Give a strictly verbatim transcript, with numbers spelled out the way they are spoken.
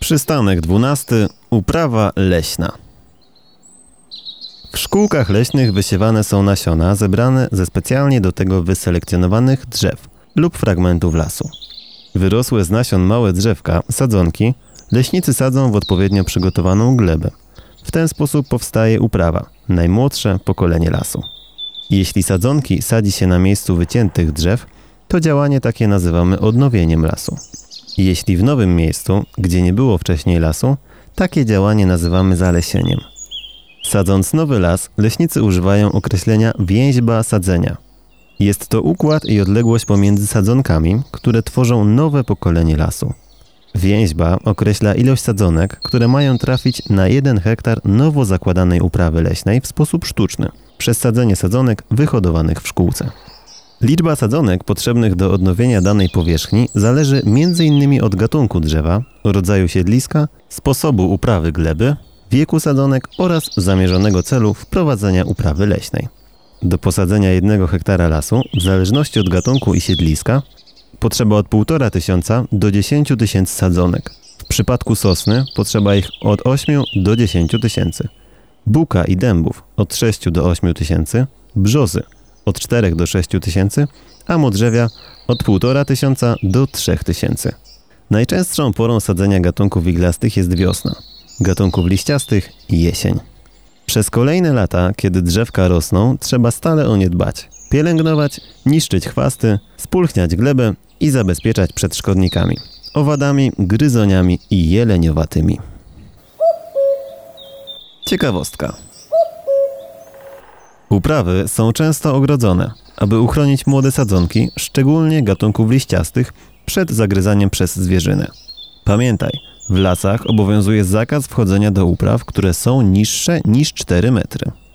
Przystanek dwunasty. Uprawa leśna. W szkółkach leśnych wysiewane są nasiona zebrane ze specjalnie do tego wyselekcjonowanych drzew lub fragmentów lasu. Wyrosłe z nasion małe drzewka, sadzonki, leśnicy sadzą w odpowiednio przygotowaną glebę. W ten sposób powstaje uprawa, najmłodsze pokolenie lasu. Jeśli sadzonki sadzi się na miejscu wyciętych drzew, to działanie takie nazywamy odnowieniem lasu. Jeśli w nowym miejscu, gdzie nie było wcześniej lasu, takie działanie nazywamy zalesieniem. Sadząc nowy las, leśnicy używają określenia więźba sadzenia. Jest to układ i odległość pomiędzy sadzonkami, które tworzą nowe pokolenie lasu. Więźba określa ilość sadzonek, które mają trafić na jeden hektar nowo zakładanej uprawy leśnej w sposób sztuczny, przez sadzenie sadzonek wyhodowanych w szkółce. Liczba sadzonek potrzebnych do odnowienia danej powierzchni zależy między innymi od gatunku drzewa, rodzaju siedliska, sposobu uprawy gleby, wieku sadzonek oraz zamierzonego celu wprowadzenia uprawy leśnej. Do posadzenia jednego hektara lasu, w zależności od gatunku i siedliska, potrzeba od półtora tysiąca do dziesięciu tysięcy sadzonek. W przypadku sosny potrzeba ich od ośmiu do dziesięciu tysięcy. Buka i dębów od sześciu do ośmiu tysięcy, brzozy od czterech do sześciu tysięcy, a modrzewia od półtora tysiąca do trzech tysięcy. Najczęstszą porą sadzenia gatunków iglastych jest wiosna, gatunków liściastych jesień. Przez kolejne lata, kiedy drzewka rosną, trzeba stale o nie dbać, pielęgnować, niszczyć chwasty, spulchniać glebę i zabezpieczać przed szkodnikami, owadami, gryzoniami i jeleniowatymi. Ciekawostka. Uprawy są często ogrodzone, aby uchronić młode sadzonki, szczególnie gatunków liściastych, przed zagryzaniem przez zwierzynę. Pamiętaj, w lasach obowiązuje zakaz wchodzenia do upraw, które są niższe niż cztery metry.